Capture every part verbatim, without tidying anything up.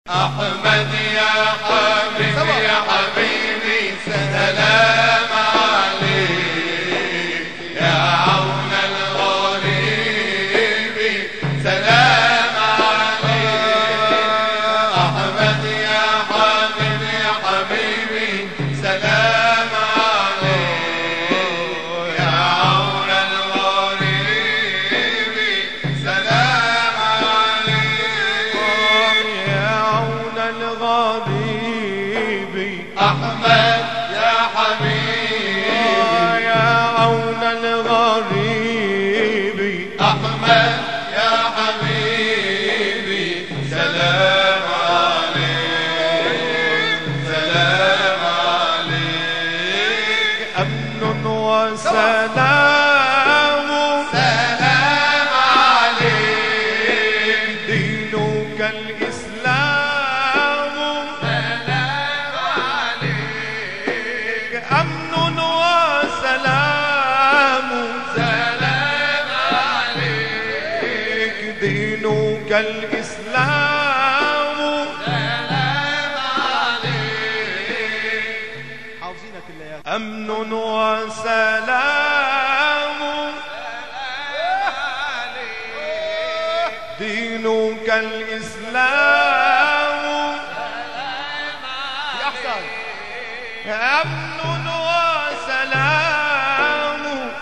أحمد يا حبيبي يا حبيبي سلام عليك يا عون الغريب سلام عليك أحمد يا حبيبي يا حبيبي سلام عليك يا عون الغريب سلام عليك يا عون الغريب أحمد يا حبيبي يا عون الغريب أحمد يا حبيبي سلام عليك سلام عليك أمن وسلام سلام عليك دينك الإسلام سلام عليك أمن وسلام سلام عليك دينك الإسلام سلام عليك حافظينك الليالي أمن وسلام دينك الإسلام يا أحسن أمن وسلام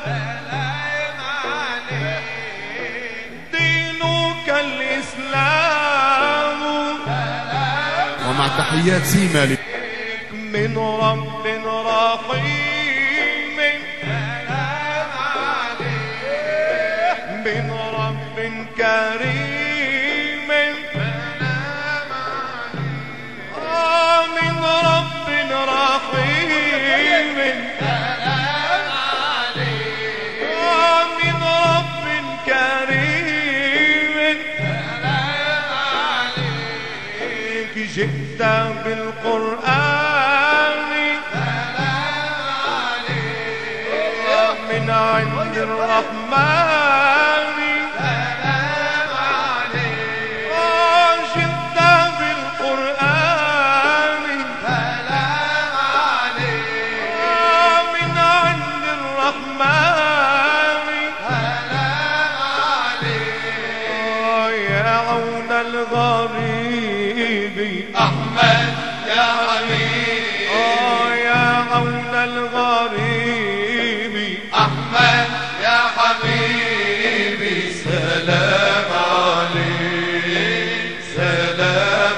دينك الإسلام ومع تحيات سيما من رب رحيم من رب كريم آه من رب رحيم آه من رب كريم جئت بالقرآن من عند الرحمن جئت بالقرآن من عند الرحمن يا عون الغريب أحمد يا حبيبي يا عون الغريب أحمد يا حبيبي سلام عليك سلام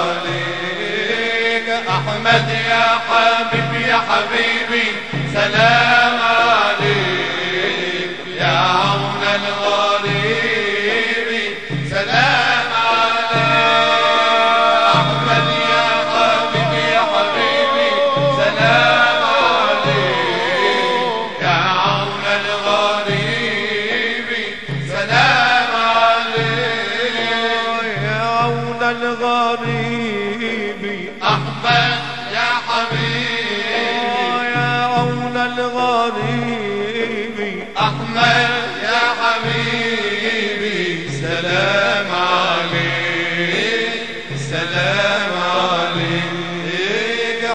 عليك أحمد يا حبيبي يا حبيبي سلام عليك يا عون الغريب سلام عليك أحمد يا حبيبي يا حبيبي سلام عليك يا عون الغريب سلام عليك يا عون الغريب أحمد يا حبيبي يا عون الغريب أحمد